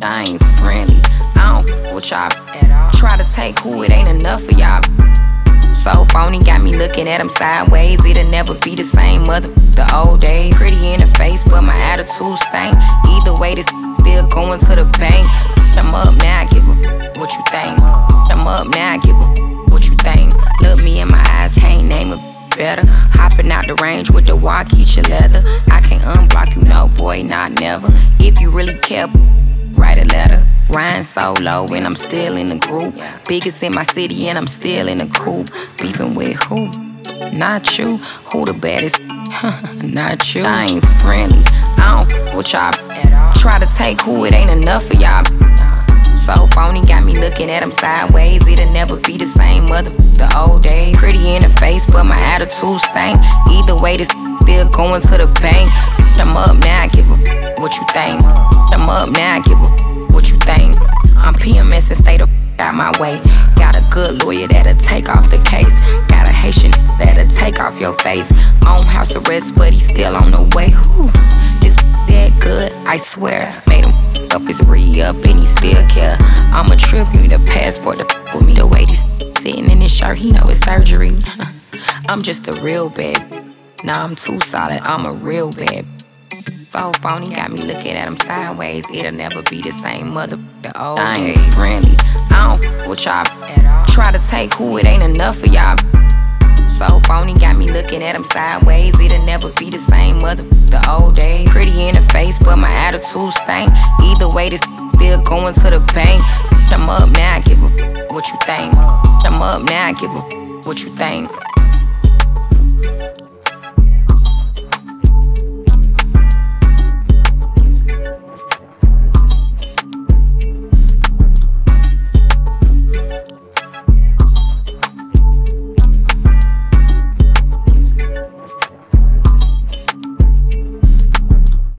I ain't friendly, I don't f with y'all at all. Try to take who it ain't enough for y'all. So phony, got me looking at him sideways. It'll never be the same the old days. Pretty in the face, but my attitude stank. Either way, this still going to the bank. I'm up now, I give a what you think. I'm up now, I give a what you think. Look me in my eyes, can't name it better. Hopping out the range with the Waukesha leather. I can't unblock you, no boy, not never. If you really care, write a letter. Ryan solo and I'm still in the group. Biggest in my city and I'm still in the coop. Beefing with who? Not you. Who the baddest? Not you. I ain't friendly, I don't f with y'all at all. Try to take who it ain't enough for y'all. So phony, got me looking at him sideways. It'll never be the same the old days. Pretty in the face, but my attitude stank. Either way, this still going to the bank. I'm up now, I give a what you think. I'm up now, I give a what you think. I'm PMS and stay the out my way. Got a good lawyer that'll take off the case. Got a Haitian that'll take off your face. On house arrest, but he's still on the way. Whew. This that good, I swear. Made him up his re-up and he still care. I'm a trip, you need a passport to with me. The way he's sitting in his shirt, he know it's surgery. I'm just a real bad. Nah, I'm too solid, I'm a real bad. So phony, got me looking at him sideways. It'll never be the same the old I ain't days. Friendly, I don't f with y'all at all. Try to take who it ain't enough for y'all. So phony, got me looking at him sideways. It'll never be the same the old days. Pretty in the face, but my attitude stank. Either way, this still going to the bank. I'm up now, I give a what you think. I'm up now, I give a what you think.